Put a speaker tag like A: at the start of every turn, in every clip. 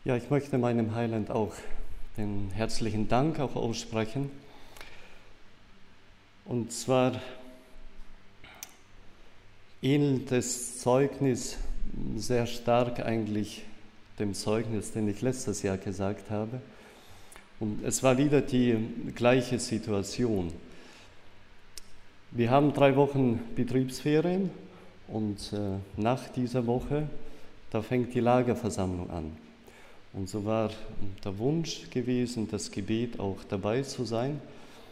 A: Ja, ich möchte meinem Heiland auch den herzlichen Dank auch aussprechen. Und zwar ähnelt das Zeugnis sehr stark eigentlich dem Zeugnis, den ich letztes Jahr gesagt habe. Und es war wieder die gleiche Situation. Wir haben 3 Wochen Betriebsferien und nach dieser Woche, da fängt die Lagerversammlung an. Und so war der Wunsch gewesen, das Gebet auch dabei zu sein.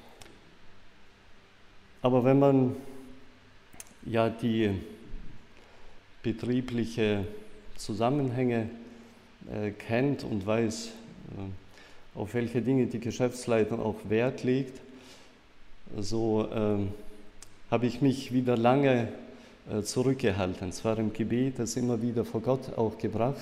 A: Aber wenn man ja die betriebliche Zusammenhänge kennt und weiß, auf welche Dinge die Geschäftsleitung auch Wert legt, so habe ich mich wieder lange zurückgehalten. Zwar im Gebet, das immer wieder vor Gott auch gebracht.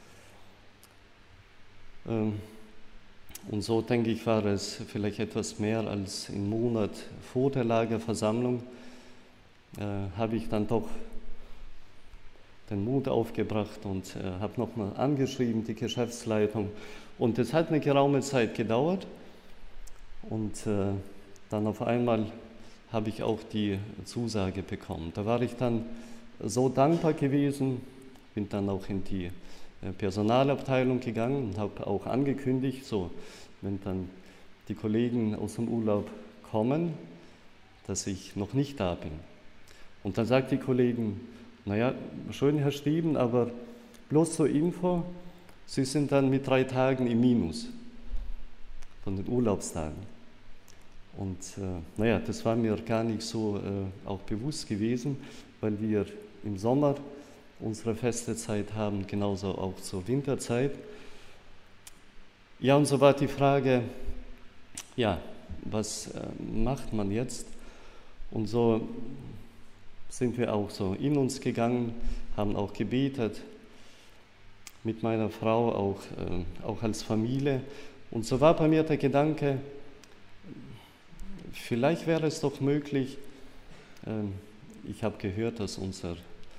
A: Und so, denke ich, war es vielleicht etwas mehr als einen Monat vor der Lagerversammlung, habe ich dann doch den Mut aufgebracht und habe nochmal angeschrieben, die Geschäftsleitung. Und es hat eine geraume Zeit gedauert und dann auf einmal habe ich auch die Zusage bekommen. Da war ich dann so dankbar gewesen, bin dann auch in die Personalabteilung gegangen und habe auch angekündigt, so, wenn dann die Kollegen aus dem Urlaub kommen, dass ich noch nicht da bin. Und dann sagt die Kollegen, naja, schön, Herr Stieben, aber bloß zur Info, Sie sind dann mit 3 Tagen im Minus von den Urlaubstagen. Und naja, das war mir gar nicht so auch bewusst gewesen, weil wir im Sommer unsere feste Zeit haben, genauso auch zur Winterzeit. Ja, und so war die Frage, ja, was macht man jetzt? Und so sind wir auch so in uns gegangen, haben auch gebetet, mit meiner Frau auch als Familie. Und so war bei mir der Gedanke, vielleicht wäre es doch möglich, ich habe gehört, dass unser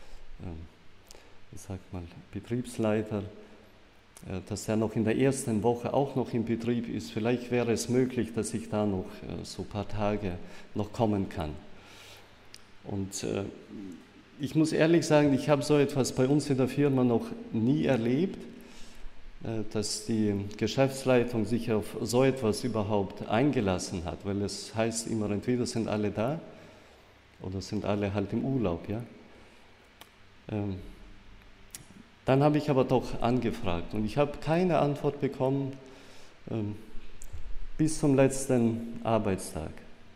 A: Betriebsleiter, dass er noch in der ersten Woche auch noch im Betrieb ist. Vielleicht wäre es möglich, dass ich da noch so ein paar Tage noch kommen kann. Und ich muss ehrlich sagen, ich habe so etwas bei uns in der Firma noch nie erlebt, dass die Geschäftsleitung sich auf so etwas überhaupt eingelassen hat, weil es heißt immer, entweder sind alle da oder sind alle halt im Urlaub, ja. Dann habe ich aber doch angefragt und ich habe keine Antwort bekommen bis zum letzten Arbeitstag.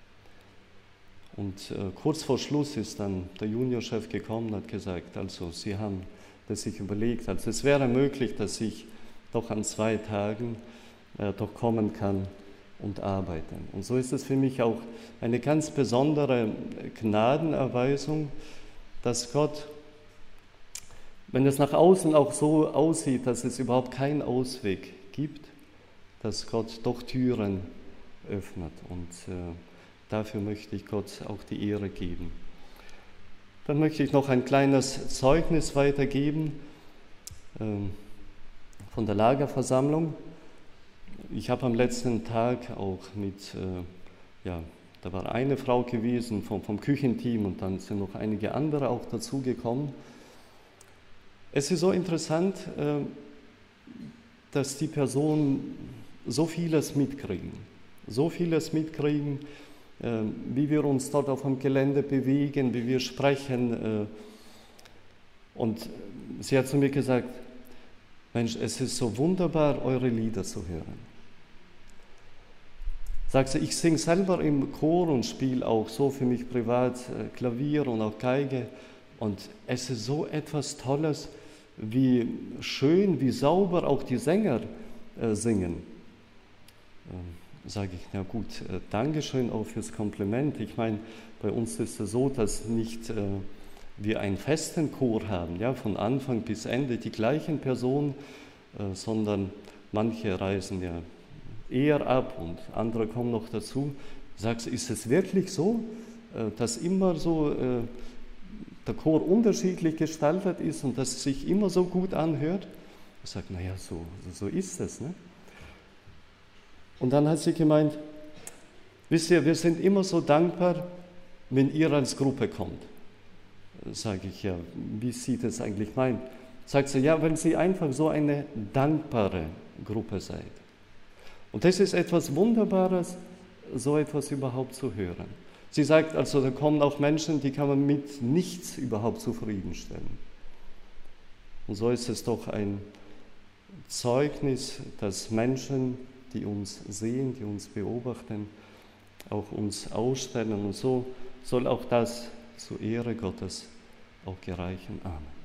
A: Und kurz vor Schluss ist dann der Juniorchef gekommen und hat gesagt, also Sie haben das sich überlegt, also es wäre möglich, dass ich doch an 2 Tagen doch kommen kann und arbeiten. Und so ist es für mich auch eine ganz besondere Gnadenerweisung, dass Gott, wenn es nach außen auch so aussieht, dass es überhaupt keinen Ausweg gibt, dass Gott doch Türen öffnet. Und dafür möchte ich Gott auch die Ehre geben. Dann möchte ich noch ein kleines Zeugnis weitergeben von der Lagerversammlung. Ich habe am letzten Tag auch da war eine Frau gewesen vom Küchenteam und dann sind noch einige andere auch dazugekommen. Es ist so interessant, dass die Personen so vieles mitkriegen, wie wir uns dort auf dem Gelände bewegen, wie wir sprechen. Und sie hat zu mir gesagt, Mensch, es ist so wunderbar, eure Lieder zu hören. Sagt sie, ich singe selber im Chor und spiele auch so für mich privat Klavier und auch Geige. Und es ist so etwas Tolles, wie schön, wie sauber auch die Sänger singen. Sage ich, na gut, Dankeschön auch fürs Kompliment. Ich meine, bei uns ist es so, dass nicht wir einen festen Chor haben, ja, von Anfang bis Ende die gleichen Personen, sondern manche reisen ja eher ab und andere kommen noch dazu. Sagst du, ist es wirklich so, dass immer so der Chor unterschiedlich gestaltet ist und dass es sich immer so gut anhört? Ich sage, naja, so ist es. Ne? Und dann hat sie gemeint, wisst ihr, wir sind immer so dankbar, wenn ihr als Gruppe kommt. Sage ich, ja, wie sieht es eigentlich mein? Sagt sie, ja, wenn Sie einfach so eine dankbare Gruppe seid. Und das ist etwas Wunderbares, so etwas überhaupt zu hören. Sie sagt, also da kommen auch Menschen, die kann man mit nichts überhaupt zufriedenstellen. Und so ist es doch ein Zeugnis, dass Menschen, die uns sehen, die uns beobachten, auch uns ausstellen. Und so soll auch das zur Ehre Gottes auch gereichen. Amen.